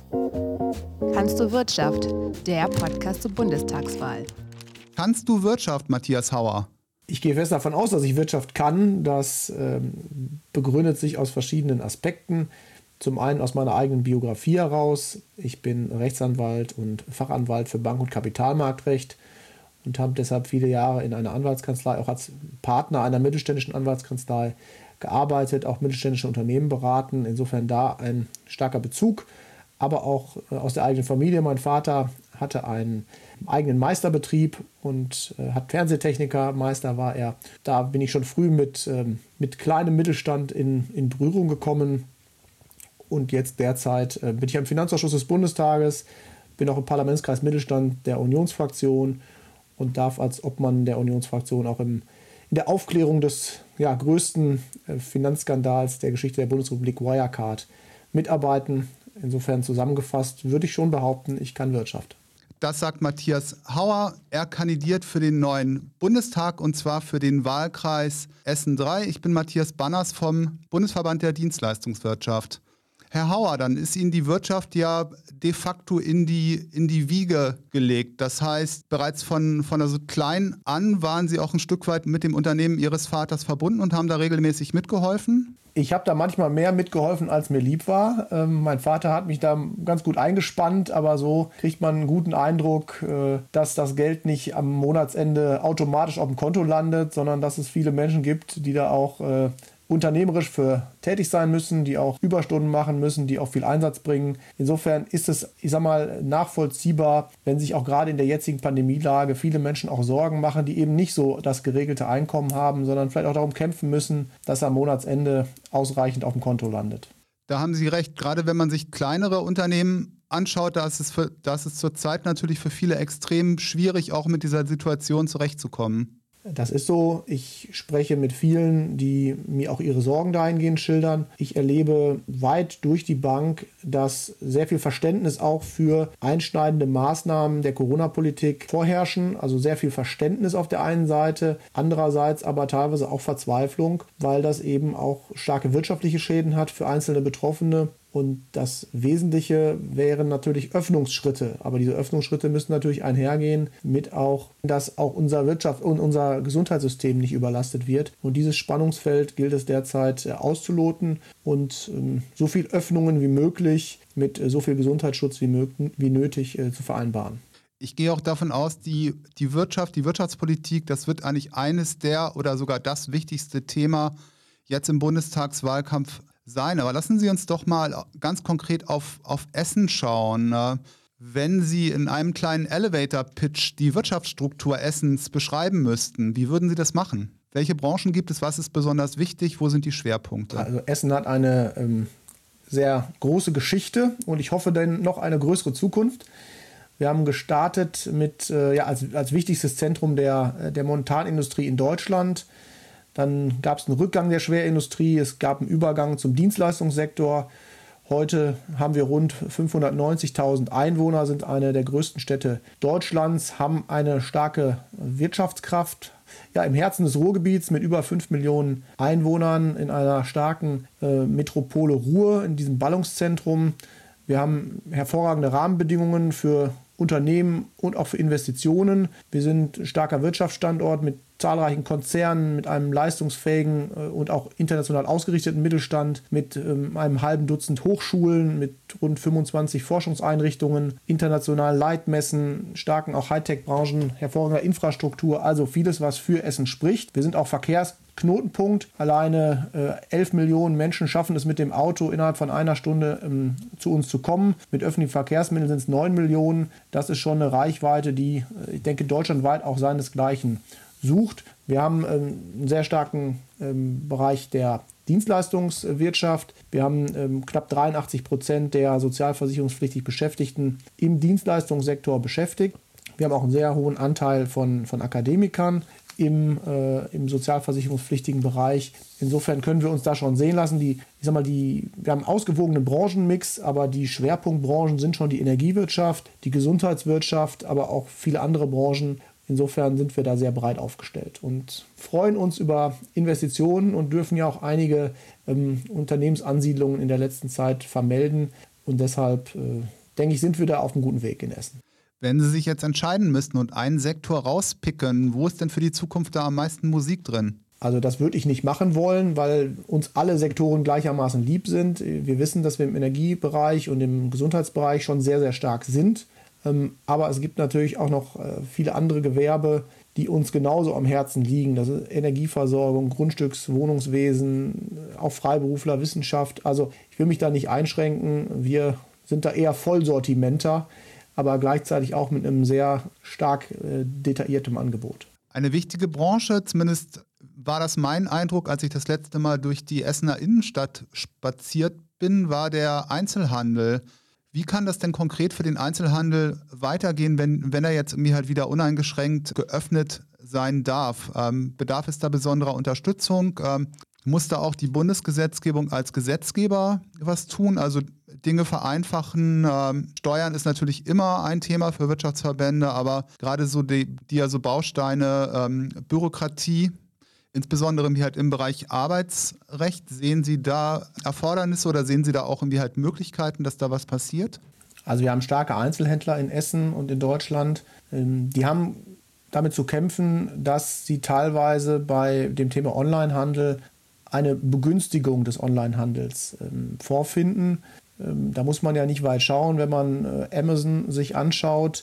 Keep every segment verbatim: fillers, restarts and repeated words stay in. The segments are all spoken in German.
Kannst du Wirtschaft? Der Podcast zur Bundestagswahl. Kannst du Wirtschaft, Matthias Hauer? Ich gehe fest davon aus, dass ich Wirtschaft kann. Das ähm, begründet sich aus verschiedenen Aspekten. Zum einen aus meiner eigenen Biografie heraus. Ich bin Rechtsanwalt und Fachanwalt für Bank- und Kapitalmarktrecht und habe deshalb viele Jahre in einer Anwaltskanzlei, auch als Partner einer mittelständischen Anwaltskanzlei gearbeitet, auch mittelständische Unternehmen beraten. Insofern da ein starker Bezug, aber auch aus der eigenen Familie. Mein Vater hatte einen eigenen Meisterbetrieb und äh, hat Fernsehtechniker, Meister war er. Da bin ich schon früh mit, ähm, mit kleinem Mittelstand in, in Berührung gekommen. Und jetzt derzeit äh, bin ich im Finanzausschuss des Bundestages, bin auch im Parlamentskreis Mittelstand der Unionsfraktion und darf als Obmann der Unionsfraktion auch im, in der Aufklärung des ja, größten äh, Finanzskandals der Geschichte der Bundesrepublik, Wirecard, mitarbeiten. Insofern zusammengefasst würde ich schon behaupten, ich kann Wirtschaft. Das sagt Matthias Hauer. Er kandidiert für den neuen Bundestag und zwar für den Wahlkreis Essen drei. Ich bin Matthias Banners vom Bundesverband der Dienstleistungswirtschaft. Herr Hauer, dann ist Ihnen die Wirtschaft ja de facto in die, in die Wiege gelegt. Das heißt, bereits von, von also klein an waren Sie auch ein Stück weit mit dem Unternehmen Ihres Vaters verbunden und haben da regelmäßig mitgeholfen? Ich habe da manchmal mehr mitgeholfen, als mir lieb war. Ähm, mein Vater hat mich da ganz gut eingespannt, aber so kriegt man einen guten Eindruck, äh, dass das Geld nicht am Monatsende automatisch auf dem Konto landet, sondern dass es viele Menschen gibt, die da auch äh, unternehmerisch für tätig sein müssen, die auch Überstunden machen müssen, die auch viel Einsatz bringen. Insofern ist es, ich sag mal, nachvollziehbar, wenn sich auch gerade in der jetzigen Pandemielage viele Menschen auch Sorgen machen, die eben nicht so das geregelte Einkommen haben, sondern vielleicht auch darum kämpfen müssen, dass am Monatsende ausreichend auf dem Konto landet. Da haben Sie recht. Gerade wenn man sich kleinere Unternehmen anschaut, da ist es, für, da ist es zurzeit natürlich für viele extrem schwierig, auch mit dieser Situation zurechtzukommen. Das ist so. Ich spreche mit vielen, die mir auch ihre Sorgen dahingehend schildern. Ich erlebe weit durch die Bank, dass sehr viel Verständnis auch für einschneidende Maßnahmen der Corona-Politik vorherrschen. Also sehr viel Verständnis auf der einen Seite, andererseits aber teilweise auch Verzweiflung, weil das eben auch starke wirtschaftliche Schäden hat für einzelne Betroffene. Und das Wesentliche wären natürlich Öffnungsschritte. Aber diese Öffnungsschritte müssen natürlich einhergehen mit auch, dass auch unser Wirtschaft und unser Gesundheitssystem nicht überlastet wird. Und dieses Spannungsfeld gilt es derzeit auszuloten und ähm, so viel Öffnungen wie möglich mit äh, so viel Gesundheitsschutz wie, mög- wie nötig äh, zu vereinbaren. Ich gehe auch davon aus, die, die Wirtschaft, die Wirtschaftspolitik, das wird eigentlich eines der oder sogar das wichtigste Thema jetzt im Bundestagswahlkampf sein. Aber lassen Sie uns doch mal ganz konkret auf, auf Essen schauen. Wenn Sie in einem kleinen Elevator-Pitch die Wirtschaftsstruktur Essens beschreiben müssten, wie würden Sie das machen? Welche Branchen gibt es? Was ist besonders wichtig? Wo sind die Schwerpunkte? Also Essen hat eine ähm, sehr große Geschichte und ich hoffe dann noch eine größere Zukunft. Wir haben gestartet mit äh, ja, als, als wichtigstes Zentrum der, der Montanindustrie in Deutschland. Dann gab es einen Rückgang der Schwerindustrie, es gab einen Übergang zum Dienstleistungssektor. Heute haben wir rund fünfhundertneunzigtausend Einwohner, sind eine der größten Städte Deutschlands, haben eine starke Wirtschaftskraft. Ja, im Herzen des Ruhrgebiets mit über fünf Millionen Einwohnern in einer starken äh, Metropole Ruhr, in diesem Ballungszentrum. Wir haben hervorragende Rahmenbedingungen für Unternehmen und auch für Investitionen. Wir sind ein starker Wirtschaftsstandort mit zahlreichen Konzernen, mit einem leistungsfähigen und auch international ausgerichteten Mittelstand, mit ähm, einem halben Dutzend Hochschulen, mit rund fünfundzwanzig Forschungseinrichtungen, internationalen Leitmessen, starken auch Hightech-Branchen, hervorragender Infrastruktur, also vieles, was für Essen spricht. Wir sind auch Verkehrsknotenpunkt. Alleine äh, elf Millionen Menschen schaffen es mit dem Auto innerhalb von einer Stunde ähm, zu uns zu kommen. Mit öffentlichen Verkehrsmitteln sind es neun Millionen. Das ist schon eine Reichweite, die, äh, ich denke, deutschlandweit auch seinesgleichen sucht. Wir haben ähm, einen sehr starken ähm, Bereich der Dienstleistungswirtschaft. Wir haben ähm, knapp dreiundachtzig Prozent der sozialversicherungspflichtig Beschäftigten im Dienstleistungssektor beschäftigt. Wir haben auch einen sehr hohen Anteil von, von Akademikern im, äh, im sozialversicherungspflichtigen Bereich. Insofern können wir uns da schon sehen lassen. Die, ich sag mal, die, wir haben einen ausgewogenen Branchenmix, aber die Schwerpunktbranchen sind schon die Energiewirtschaft, die Gesundheitswirtschaft, aber auch viele andere Branchen. Insofern sind wir da sehr breit aufgestellt und freuen uns über Investitionen und dürfen ja auch einige ähm, Unternehmensansiedlungen in der letzten Zeit vermelden. Und deshalb äh, denke ich, sind wir da auf einem guten Weg in Essen. Wenn Sie sich jetzt entscheiden müssten und einen Sektor rauspicken, wo ist denn für die Zukunft da am meisten Musik drin? Also das würde ich nicht machen wollen, weil uns alle Sektoren gleichermaßen lieb sind. Wir wissen, dass wir im Energiebereich und im Gesundheitsbereich schon sehr, sehr stark sind. Aber es gibt natürlich auch noch viele andere Gewerbe, die uns genauso am Herzen liegen. Das ist Energieversorgung, Grundstücks-, Wohnungswesen, auch Freiberufler, Wissenschaft. Also ich will mich da nicht einschränken. Wir sind da eher Vollsortimenter, aber gleichzeitig auch mit einem sehr stark äh, detailliertem Angebot. Eine wichtige Branche, zumindest war das mein Eindruck, als ich das letzte Mal durch die Essener Innenstadt spaziert bin, war der Einzelhandel. Wie kann das denn konkret für den Einzelhandel weitergehen, wenn, wenn er jetzt irgendwie halt wieder uneingeschränkt geöffnet sein darf? Ähm, bedarf es da besonderer Unterstützung? Ähm, muss da auch die Bundesgesetzgebung als Gesetzgeber was tun? Also Dinge vereinfachen. Ähm, Steuern ist natürlich immer ein Thema für Wirtschaftsverbände, aber gerade so die, die ja so Bausteine, ähm, Bürokratie, insbesondere halt im Bereich Arbeitsrecht, sehen Sie da Erfordernisse oder sehen Sie da auch irgendwie halt Möglichkeiten, dass da was passiert? Also wir haben starke Einzelhändler in Essen und in Deutschland. Die haben damit zu kämpfen, dass sie teilweise bei dem Thema Onlinehandel eine Begünstigung des Onlinehandels vorfinden. Da muss man ja nicht weit schauen, wenn man Amazon sich anschaut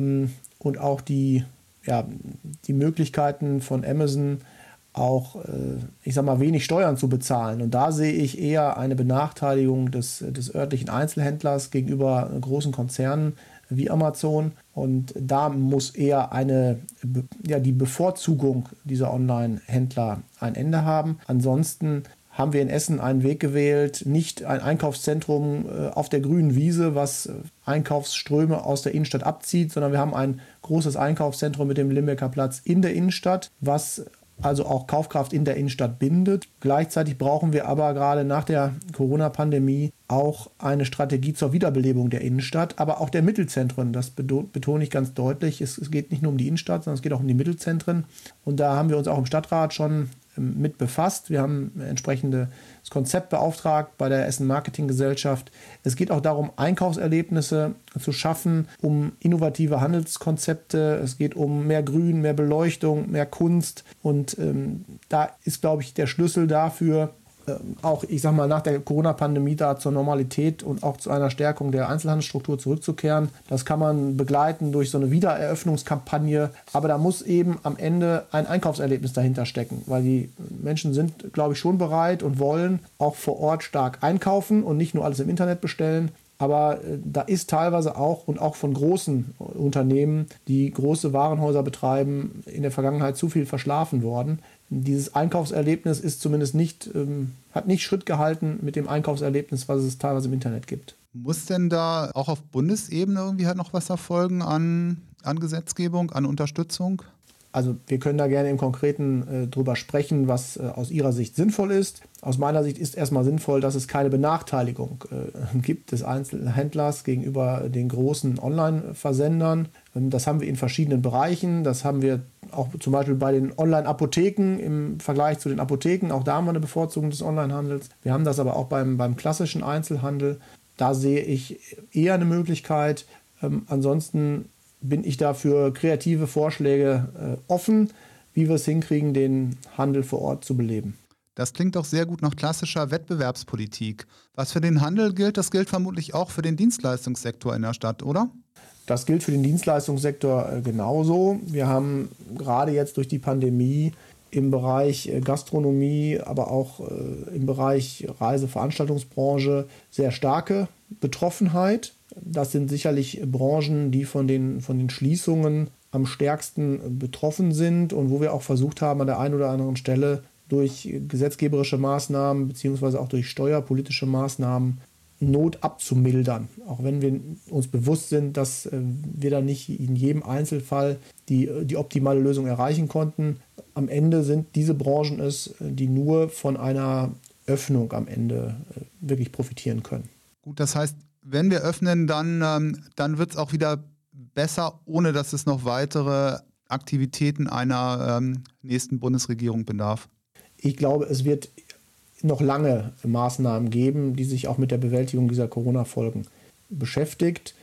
und auch die, ja, die Möglichkeiten von Amazon auch, ich sag mal, wenig Steuern zu bezahlen. Und da sehe ich eher eine Benachteiligung des, des örtlichen Einzelhändlers gegenüber großen Konzernen wie Amazon. Und da muss eher eine, ja, die Bevorzugung dieser Online-Händler ein Ende haben. Ansonsten haben wir in Essen einen Weg gewählt, nicht ein Einkaufszentrum auf der grünen Wiese, was Einkaufsströme aus der Innenstadt abzieht, sondern wir haben ein großes Einkaufszentrum mit dem Limbecker Platz in der Innenstadt, was also auch Kaufkraft in der Innenstadt bindet. Gleichzeitig brauchen wir aber gerade nach der Corona-Pandemie auch eine Strategie zur Wiederbelebung der Innenstadt, aber auch der Mittelzentren. Das betone ich ganz deutlich. Es, es geht nicht nur um die Innenstadt, sondern es geht auch um die Mittelzentren. Und da haben wir uns auch im Stadtrat schon mit befasst. Wir haben ein entsprechendes Konzept beauftragt bei der Essen Marketing Gesellschaft. Es geht auch darum, Einkaufserlebnisse zu schaffen, um innovative Handelskonzepte. Es geht um mehr Grün, mehr Beleuchtung, mehr Kunst. Und ähm, da ist, glaube ich, der Schlüssel dafür, auch, ich sag mal, nach der Corona-Pandemie da zur Normalität und auch zu einer Stärkung der Einzelhandelsstruktur zurückzukehren. Das kann man begleiten durch so eine Wiedereröffnungskampagne. Aber da muss eben am Ende ein Einkaufserlebnis dahinter stecken, weil die Menschen sind, glaube ich, schon bereit und wollen auch vor Ort stark einkaufen und nicht nur alles im Internet bestellen. Aber äh, da ist teilweise auch und auch von großen Unternehmen, die große Warenhäuser betreiben, in der Vergangenheit zu viel verschlafen worden. Dieses Einkaufserlebnis ist zumindest nicht, ähm, hat nicht Schritt gehalten mit dem Einkaufserlebnis, was es teilweise im Internet gibt. Muss denn da auch auf Bundesebene irgendwie halt noch was erfolgen an, an Gesetzgebung, an Unterstützung? Also wir können da gerne im Konkreten äh, drüber sprechen, was äh, aus Ihrer Sicht sinnvoll ist. Aus meiner Sicht ist erstmal sinnvoll, dass es keine Benachteiligung äh, gibt des Einzelhändlers gegenüber den großen Online-Versendern. Ähm, das haben wir in verschiedenen Bereichen. Das haben wir auch zum Beispiel bei den Online-Apotheken im Vergleich zu den Apotheken. Auch da haben wir eine Bevorzugung des Onlinehandels. Wir haben das aber auch beim, beim klassischen Einzelhandel. Da sehe ich eher eine Möglichkeit. Ähm, ansonsten bin ich dafür kreative Vorschläge äh, offen, wie wir es hinkriegen, den Handel vor Ort zu beleben. Das klingt doch sehr gut nach klassischer Wettbewerbspolitik. Was für den Handel gilt, das gilt vermutlich auch für den Dienstleistungssektor in der Stadt, oder? Das gilt für den Dienstleistungssektor äh, genauso. Wir haben gerade jetzt durch die Pandemie im Bereich äh, Gastronomie, aber auch äh, im Bereich Reise-Veranstaltungsbranche sehr starke Betroffenheit. Das sind sicherlich Branchen, die von den, von den Schließungen am stärksten betroffen sind und wo wir auch versucht haben, an der einen oder anderen Stelle durch gesetzgeberische Maßnahmen beziehungsweise auch durch steuerpolitische Maßnahmen Not abzumildern. Auch wenn wir uns bewusst sind, dass wir da nicht in jedem Einzelfall die, die optimale Lösung erreichen konnten. Am Ende sind diese Branchen es, die nur von einer Öffnung am Ende wirklich profitieren können. Gut, das heißt, wenn wir öffnen, dann, ähm, dann wird es auch wieder besser, ohne dass es noch weitere Aktivitäten einer ähm, nächsten Bundesregierung bedarf. Ich glaube, es wird noch lange Maßnahmen geben, die sich auch mit der Bewältigung dieser Corona-Folgen beschäftigt.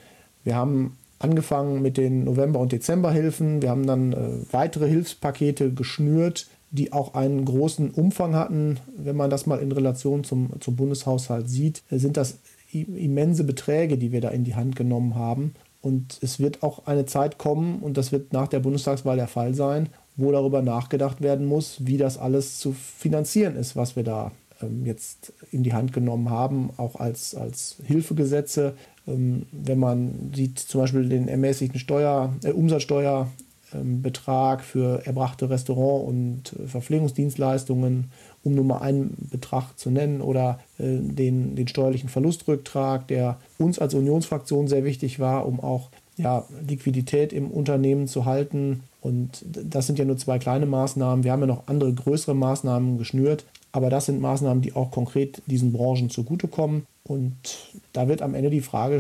Wir haben angefangen mit den November- und Dezemberhilfen. Wir haben dann äh, weitere Hilfspakete geschnürt, die auch einen großen Umfang hatten. Wenn man das mal in Relation zum, zum Bundeshaushalt sieht, sind das immense Beträge, die wir da in die Hand genommen haben. Und es wird auch eine Zeit kommen, und das wird nach der Bundestagswahl der Fall sein, wo darüber nachgedacht werden muss, wie das alles zu finanzieren ist, was wir da ähm, jetzt in die Hand genommen haben, auch als, als Hilfegesetze. Ähm, wenn man sieht zum Beispiel den ermäßigten Steuer, äh, Umsatzsteuerbetrag ähm, für erbrachte Restaurant- und äh, Verpflegungsdienstleistungen, um nur mal einen Betrag zu nennen, oder äh, den, den steuerlichen Verlustrücktrag, der uns als Unionsfraktion sehr wichtig war, um auch ja, Liquidität im Unternehmen zu halten. Und das sind ja nur zwei kleine Maßnahmen. Wir haben ja noch andere größere Maßnahmen geschnürt, aber das sind Maßnahmen, die auch konkret diesen Branchen zugutekommen. Und da wird am Ende die Frage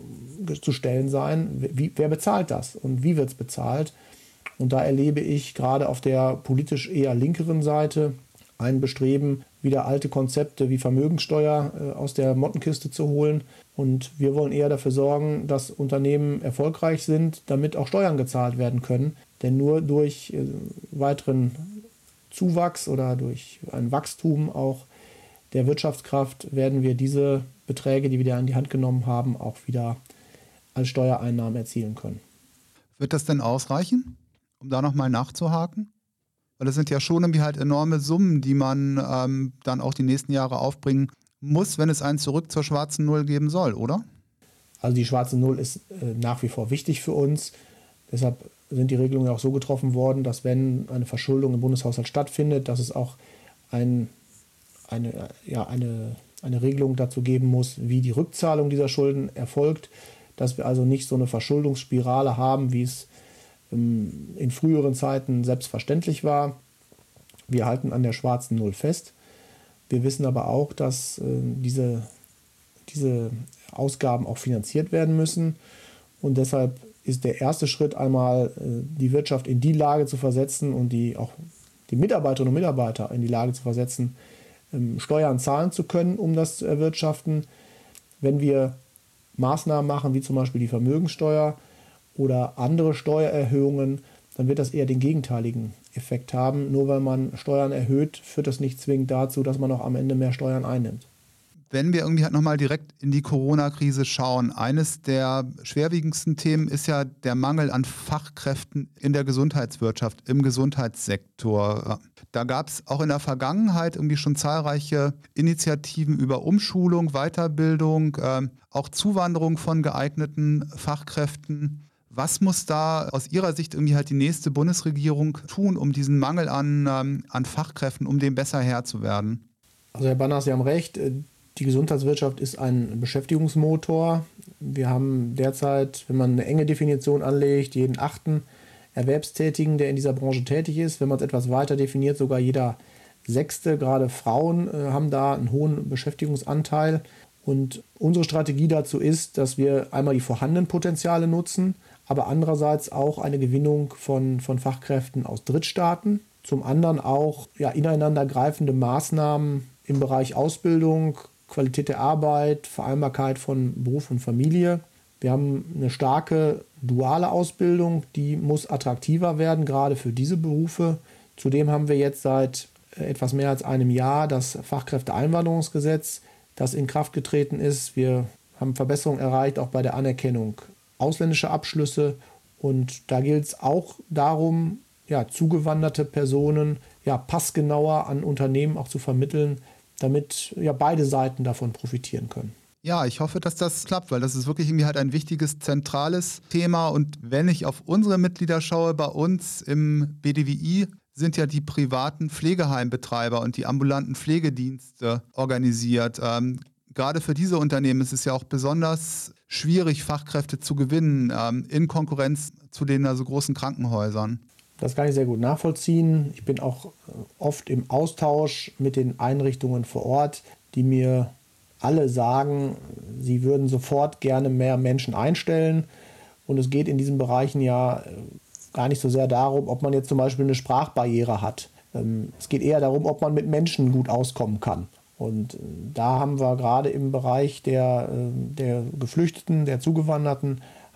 zu stellen sein, wie, wer bezahlt das und wie wird es bezahlt? Und da erlebe ich gerade auf der politisch eher linkeren Seite ein Bestreben, wieder alte Konzepte wie Vermögenssteuer äh, aus der Mottenkiste zu holen. Und wir wollen eher dafür sorgen, dass Unternehmen erfolgreich sind, damit auch Steuern gezahlt werden können. Denn nur durch äh, weiteren Zuwachs oder durch ein Wachstum auch der Wirtschaftskraft werden wir diese Beträge, die wir da in die Hand genommen haben, auch wieder als Steuereinnahmen erzielen können. Wird das denn ausreichen, um da nochmal nachzuhaken? Weil das sind ja schon irgendwie halt enorme Summen, die man ähm, dann auch die nächsten Jahre aufbringen muss, wenn es einen zurück zur schwarzen Null geben soll, oder? Also die schwarze Null ist äh, nach wie vor wichtig für uns. Deshalb sind die Regelungen ja auch so getroffen worden, dass wenn eine Verschuldung im Bundeshaushalt stattfindet, dass es auch ein, eine, ja, eine, eine Regelung dazu geben muss, wie die Rückzahlung dieser Schulden erfolgt. Dass wir also nicht so eine Verschuldungsspirale haben, wie es ähm, in früheren Zeiten selbstverständlich war. Wir halten an der schwarzen Null fest. Wir wissen aber auch, dass äh, diese, diese Ausgaben auch finanziert werden müssen. Und deshalb ist der erste Schritt einmal, äh, die Wirtschaft in die Lage zu versetzen und die auch die Mitarbeiterinnen und Mitarbeiter in die Lage zu versetzen, ähm, Steuern zahlen zu können, um das zu erwirtschaften. Wenn wir Maßnahmen machen, wie zum Beispiel die Vermögenssteuer oder andere Steuererhöhungen, dann wird das eher den gegenteiligen Effekt haben. Nur weil man Steuern erhöht, führt das nicht zwingend dazu, dass man auch am Ende mehr Steuern einnimmt. Wenn wir irgendwie halt nochmal direkt in die Corona-Krise schauen, eines der schwerwiegendsten Themen ist ja der Mangel an Fachkräften in der Gesundheitswirtschaft, im Gesundheitssektor. Da gab es auch in der Vergangenheit irgendwie schon zahlreiche Initiativen über Umschulung, Weiterbildung, äh, auch Zuwanderung von geeigneten Fachkräften. Was muss da aus Ihrer Sicht irgendwie halt die nächste Bundesregierung tun, um diesen Mangel an, ähm, an Fachkräften, um dem besser Herr zu werden? Also Herr Banners, Sie haben recht. Die Gesundheitswirtschaft ist ein Beschäftigungsmotor. Wir haben derzeit, wenn man eine enge Definition anlegt, jeden achten Erwerbstätigen, der in dieser Branche tätig ist. Wenn man es etwas weiter definiert, sogar jeder sechste. Gerade Frauen äh, haben da einen hohen Beschäftigungsanteil. Und unsere Strategie dazu ist, dass wir einmal die vorhandenen Potenziale nutzen, aber andererseits auch eine Gewinnung von, von Fachkräften aus Drittstaaten. Zum anderen auch ja, ineinandergreifende Maßnahmen im Bereich Ausbildung, Qualität der Arbeit, Vereinbarkeit von Beruf und Familie. Wir haben eine starke duale Ausbildung, die muss attraktiver werden, gerade für diese Berufe. Zudem haben wir jetzt seit etwas mehr als einem Jahr das Fachkräfteeinwanderungsgesetz, das in Kraft getreten ist. Wir haben Verbesserungen erreicht, auch bei der Anerkennung ausländischer Abschlüsse. Und da gilt es auch darum, ja, zugewanderte Personen ja, passgenauer an Unternehmen auch zu vermitteln, damit ja beide Seiten davon profitieren können. Ja, ich hoffe, dass das klappt, weil das ist wirklich irgendwie halt ein wichtiges, zentrales Thema. Und wenn ich auf unsere Mitglieder schaue, bei uns im B D W I sind ja die privaten Pflegeheimbetreiber und die ambulanten Pflegedienste organisiert. Ähm, gerade für diese Unternehmen ist es ja auch besonders schwierig, Fachkräfte zu gewinnen, ähm, in Konkurrenz zu den also großen Krankenhäusern. Das kann ich sehr gut nachvollziehen. Ich bin auch oft im Austausch mit den Einrichtungen vor Ort, die mir alle sagen, sie würden sofort gerne mehr Menschen einstellen. Und es geht in diesen Bereichen ja gar nicht so sehr darum, ob man jetzt zum Beispiel eine Sprachbarriere hat. Es geht eher darum, ob man mit Menschen gut auskommen kann. Und da haben wir gerade im Bereich der, der Geflüchteten, der Zugewanderten,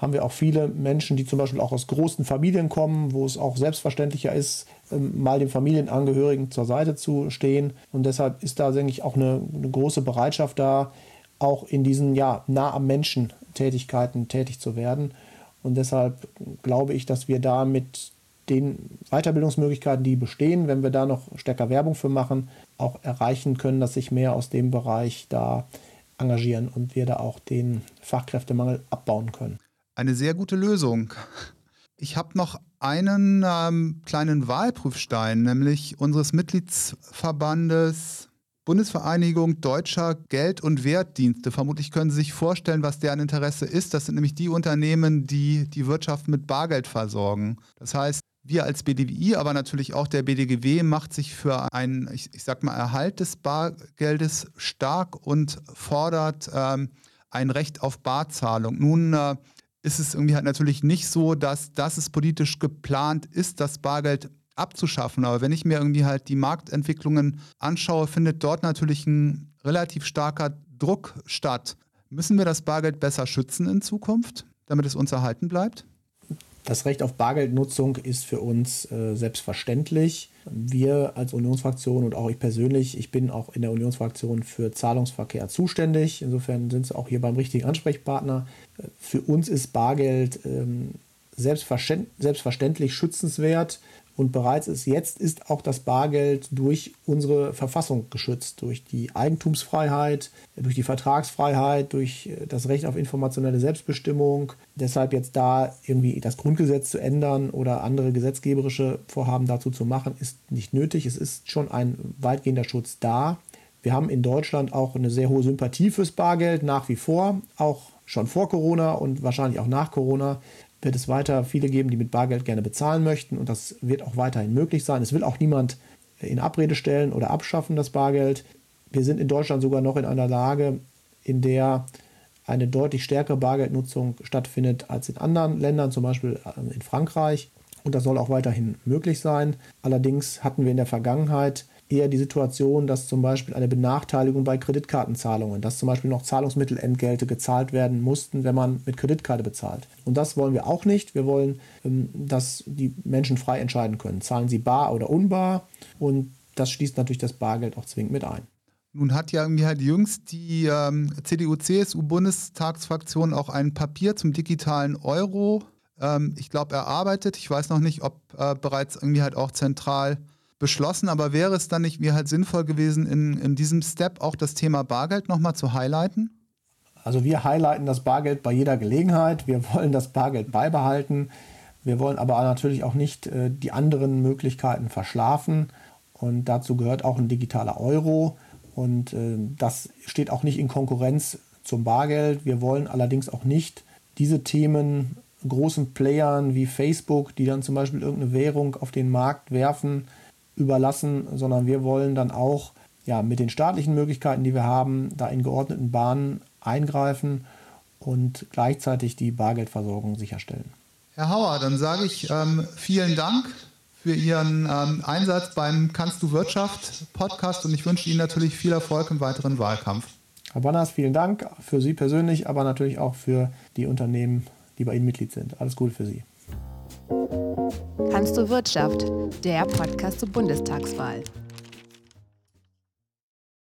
haben wir auch viele Menschen, die zum Beispiel auch aus großen Familien kommen, wo es auch selbstverständlicher ist, mal den Familienangehörigen zur Seite zu stehen. Und deshalb ist da, denke ich, auch eine, eine große Bereitschaft da, auch in diesen ja, nah am Menschen Tätigkeiten tätig zu werden. Und deshalb glaube ich, dass wir da mit den Weiterbildungsmöglichkeiten, die bestehen, wenn wir da noch stärker Werbung für machen, auch erreichen können, dass sich mehr aus dem Bereich da engagieren und wir da auch den Fachkräftemangel abbauen können. Eine sehr gute Lösung. Ich habe noch einen ähm, kleinen Wahlprüfstein, nämlich unseres Mitgliedsverbandes Bundesvereinigung Deutscher Geld- und Wertdienste. Vermutlich können Sie sich vorstellen, was deren Interesse ist. Das sind nämlich die Unternehmen, die die Wirtschaft mit Bargeld versorgen. Das heißt, wir als B D W I, aber natürlich auch der B D G W macht sich für einen, ich, ich sag mal, Erhalt des Bargeldes stark und fordert ähm, ein Recht auf Barzahlung. Nun äh, ist es irgendwie halt natürlich nicht so, dass, dass es politisch geplant ist, das Bargeld abzuschaffen. Aber wenn ich mir irgendwie halt die Marktentwicklungen anschaue, findet dort natürlich ein relativ starker Druck statt. Müssen wir das Bargeld besser schützen in Zukunft, damit es uns erhalten bleibt? Das Recht auf Bargeldnutzung ist für uns äh, selbstverständlich. Wir als Unionsfraktion und auch ich persönlich, ich bin auch in der Unionsfraktion für Zahlungsverkehr zuständig. Insofern sind Sie auch hier beim richtigen Ansprechpartner. Für uns ist Bargeld ähm, selbstverständ- selbstverständlich schützenswert. Und bereits ist jetzt ist auch das Bargeld durch unsere Verfassung geschützt, durch die Eigentumsfreiheit, durch die Vertragsfreiheit, durch das Recht auf informationelle Selbstbestimmung. Deshalb jetzt da irgendwie das Grundgesetz zu ändern oder andere gesetzgeberische Vorhaben dazu zu machen, ist nicht nötig. Es ist schon ein weitgehender Schutz da. Wir haben in Deutschland auch eine sehr hohe Sympathie fürs Bargeld nach wie vor, auch schon vor Corona und wahrscheinlich auch nach Corona. Wird es weiter viele geben, die mit Bargeld gerne bezahlen möchten und das wird auch weiterhin möglich sein. Es will auch niemand in Abrede stellen oder abschaffen, das Bargeld. Wir sind in Deutschland sogar noch in einer Lage, in der eine deutlich stärkere Bargeldnutzung stattfindet als in anderen Ländern, zum Beispiel in Frankreich. Und das soll auch weiterhin möglich sein. Allerdings hatten wir in der Vergangenheit eher die Situation, dass zum Beispiel eine Benachteiligung bei Kreditkartenzahlungen, dass zum Beispiel noch Zahlungsmittelentgelte gezahlt werden mussten, wenn man mit Kreditkarte bezahlt. Und das wollen wir auch nicht. Wir wollen, dass die Menschen frei entscheiden können. Zahlen sie bar oder unbar? Und das schließt natürlich das Bargeld auch zwingend mit ein. Nun hat ja irgendwie halt jüngst die ähm, C D U C S U-Bundestagsfraktion auch ein Papier zum digitalen Euro, ähm, ich glaube, erarbeitet. Ich weiß noch nicht, ob äh, bereits irgendwie halt auch zentral beschlossen, aber wäre es dann nicht wie halt sinnvoll gewesen, in, in diesem Step auch das Thema Bargeld nochmal zu highlighten? Also wir highlighten das Bargeld bei jeder Gelegenheit. Wir wollen das Bargeld beibehalten. Wir wollen aber natürlich auch nicht äh, die anderen Möglichkeiten verschlafen. Und dazu gehört auch ein digitaler Euro. Und äh, das steht auch nicht in Konkurrenz zum Bargeld. Wir wollen allerdings auch nicht diese Themen großen Playern wie Facebook, die dann zum Beispiel irgendeine Währung auf den Markt werfen, überlassen, sondern wir wollen dann auch ja, mit den staatlichen Möglichkeiten, die wir haben, da in geordneten Bahnen eingreifen und gleichzeitig die Bargeldversorgung sicherstellen. Herr Hauer, dann sage ich ähm, vielen Dank für Ihren ähm, Einsatz beim Kannst du Wirtschaft Podcast und ich wünsche Ihnen natürlich viel Erfolg im weiteren Wahlkampf. Herr Banners, vielen Dank für Sie persönlich, aber natürlich auch für die Unternehmen, die bei Ihnen Mitglied sind. Alles Gute für Sie. Kannst du Wirtschaft, der Podcast zur Bundestagswahl.